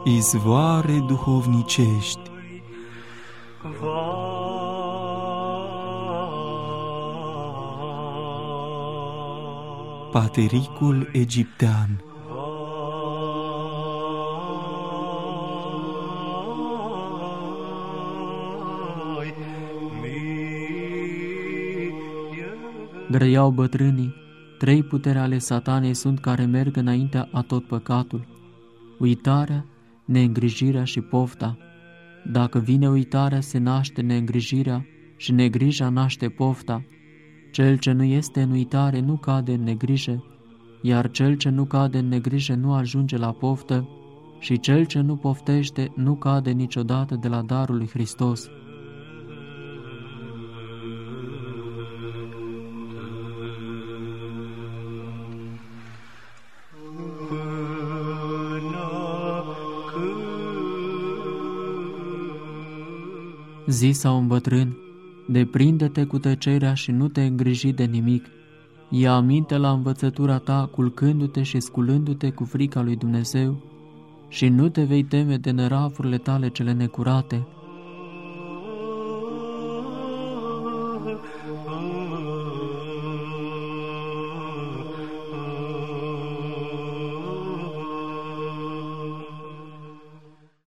izvoare duhovnicești. Patericul egiptean. Grăiau bătrânii, 3 puteri ale satanei sunt care merg înaintea a tot păcatul: uitarea, neîngrijirea și pofta. Dacă vine uitarea, se naște neîngrijirea și negrija naște pofta. Cel ce nu este în uitare nu cade în negrijă, iar cel ce nu cade în negrijă nu ajunge la poftă, și cel ce nu poftește nu cade niciodată de la darul lui Hristos. Zisa un bătrân: deprinde-te cu tăcerea și nu te îngriji de nimic. Ia aminte la învățătura ta, culcându-te și sculându-te cu frica lui Dumnezeu, și nu te vei teme de năravurile tale cele necurate.